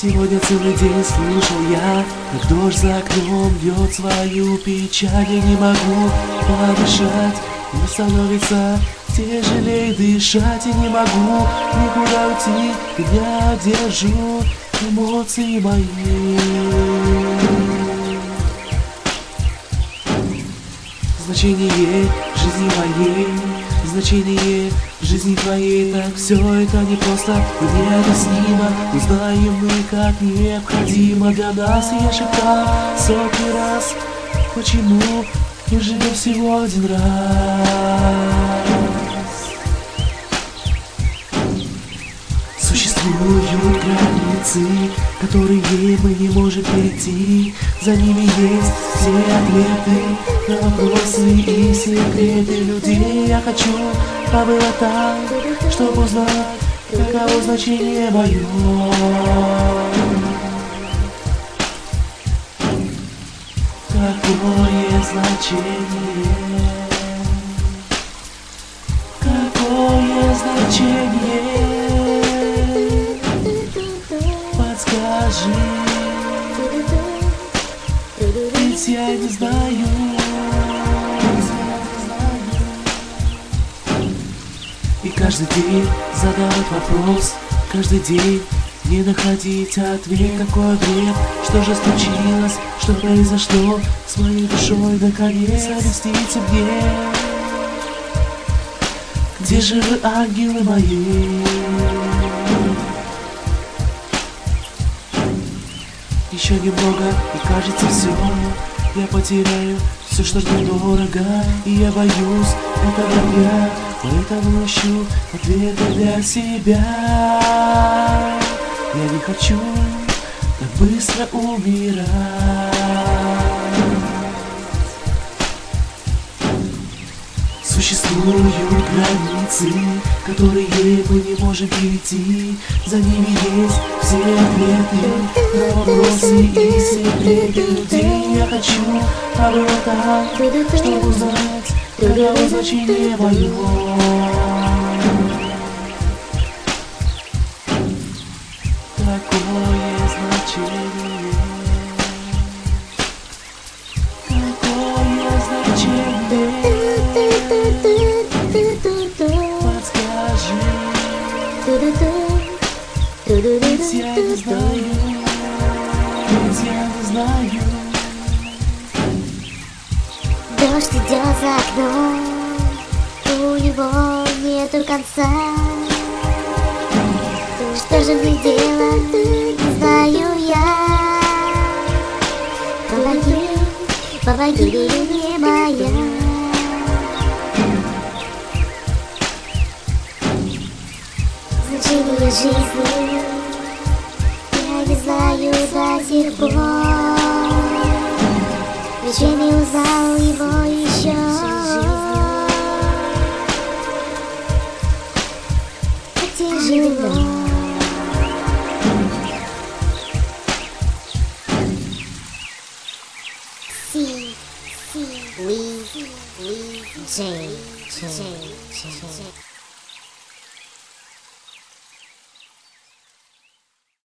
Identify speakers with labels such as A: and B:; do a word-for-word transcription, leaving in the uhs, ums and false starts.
A: Сегодня целый день слушал я, как дождь за окном бьет свою печаль. Я не могу подышать, мне становится тяжелее дышать. Я не могу никуда уйти, я держу эмоции мои. Значение жизни моей, значение жизни твоей, так все это не просто и необъяснимо. Но знаем мы, как необходимо для нас. И я шептал сотни раз, почему мы живем всего один раз. Существуют границы, которые мы не можем перейти. За ними есть все ответы на вопросы и секреты людей. Я хочу побывать там, чтобы узнать, каково значение мое. Какое значение? Какое значение? Подскажи, ведь я не знаю. И каждый день задавать вопрос, каждый день не находить ответ. Какой бред, что же случилось, что произошло с моей душой наконец? Объясните мне, где же вы, ангелы мои? Еще немного, и кажется все, я потеряю все, что мне дорого. И я боюсь этого дня, поэтому ищу ответы для себя. Я не хочу так быстро умирать. Существуют границы, которые мы не можем перейти. За ними есть все ответы на вопросы и секреты людей. Я хочу побывать там, чтобы узнать, каково значение мое. Какое значение? Какое значение? Подскажи, ведь я не знаю, ведь я не знаю.
B: Дождь идет за окном, у него нету конца. Что же мне делать, не знаю я. Помоги, помоги мне, моя. Значение жизни я не знаю до сих пор. Ведь я не узнал его еще. Так тяжело. C, C, Lee, Lee, J, J, J, J.